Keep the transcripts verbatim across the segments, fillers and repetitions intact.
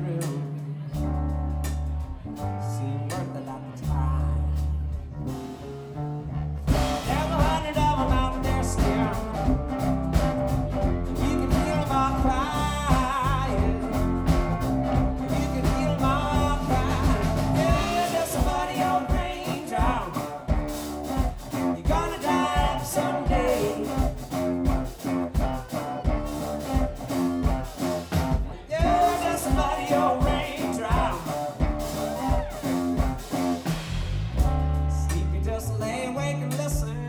through. Seemed worth it at the time. There's a hundred of them out there staring. You can hear them all crying. You can hear them all crying. Yeah, there's somebody on raindrop. You're gonna die someday. Yeah, there's somebody on raindrop. Sleepy, just lay awake and listen.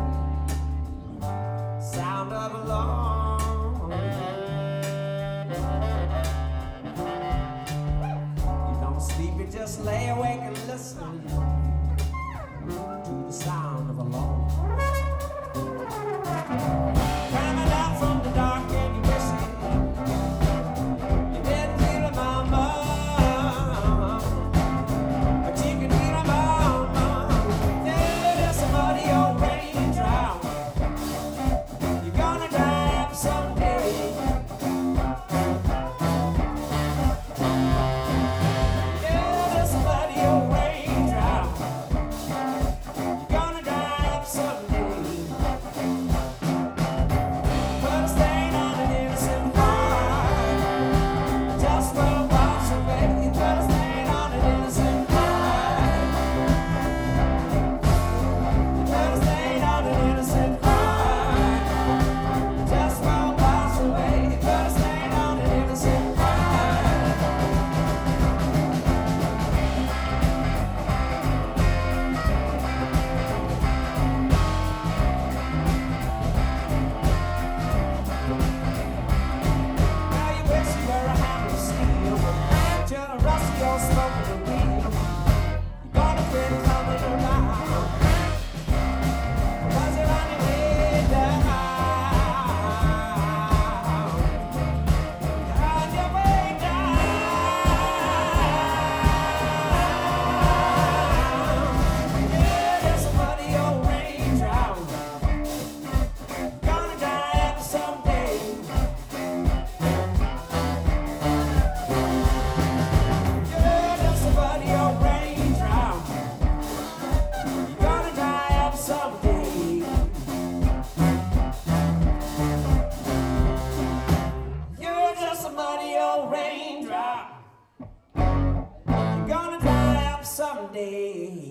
Sound of alarm. You don't sleep, you just lay awake and listen to the sound of alarm. Coming out from the dark and you wish you didn't feel it, mama, but you can hear them all, mama. Yeah, there's somebody on raindrop. You're gonna die up someday. Yeah, there's somebody on raindrop. You're gonna die up someday. Put a stain on an innocent heart. Just for a box of baby. Put a stain on an innocent heart. Put a stain on an innocent heart. Just for a box of baby. Put a stain on an innocent heart. Now you wish you were a hammer of steel. Turn a rusty old smoke of the wheel. You're gonna quit coming around. Cause you're on your way down. You're on your way down. Yeah, there's somebody on raindrop. Gonna die up someday. Yeah, there's somebody on raindrop. You're gonna die up someday. You're just somebody on raindrop. You're gonna die up someday.